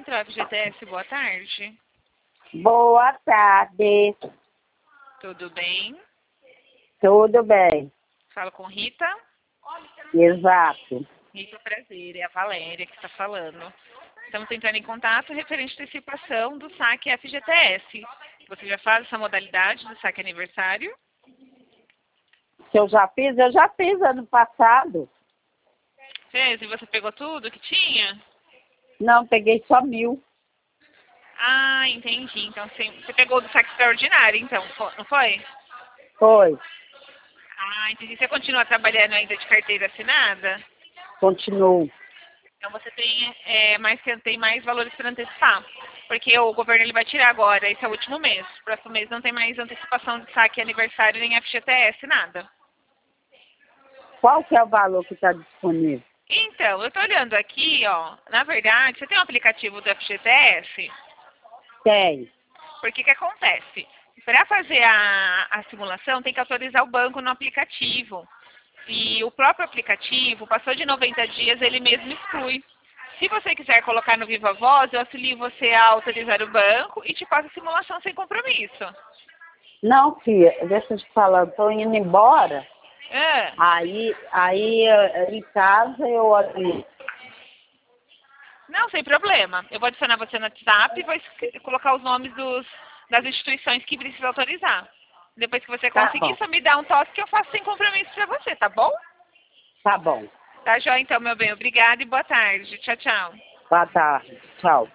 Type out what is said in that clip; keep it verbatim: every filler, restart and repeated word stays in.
Central F G T S, boa tarde. Boa tarde. Tudo bem? Tudo bem? Falo com Rita? Exato. Rita, prazer, é a Valéria que está falando. Estamos entrando em contato referente à antecipação do saque F G T S. Você já faz essa modalidade do saque aniversário? Se eu já fiz, eu já fiz ano passado. Fez? E você pegou tudo que tinha? Não, peguei só mil. Ah, entendi. Então você você pegou do saque extraordinário, então, fo- não foi? Foi. Ah, entendi. Você continua trabalhando ainda de carteira assinada? Continuo. Então você tem, é, mais, tem mais valores para antecipar. Porque o governo ele vai tirar agora, esse é o último mês. Próximo mês não tem mais antecipação de saque aniversário nem F G T S, nada. Qual que é o valor que está disponível? Então, eu estou olhando aqui, ó. Na verdade, você tem um aplicativo do F G T S? Tem. Porque que acontece? Para fazer a, a simulação, tem que autorizar o banco no aplicativo. E o próprio aplicativo, passou de noventa dias, ele mesmo exclui. Se você quiser colocar no Viva Voz, eu auxilio você a autorizar o banco e te passo a simulação sem compromisso. Não, filha, deixa eu te falar, estou indo embora. Ah, Aí, aí eh, em casa eu olho. não, sem problema. Eu vou adicionar você no WhatsApp e vou es- colocar os nomes dos, das instituições que precisa autorizar. Depois que você Tá conseguir, bom, só me dá um toque que eu faço sem compromisso para você, tá bom? tá bom. Tá, joia, então, meu bem. Obrigada e boa tarde. Tchau, tchau. Boa tarde. Tchau.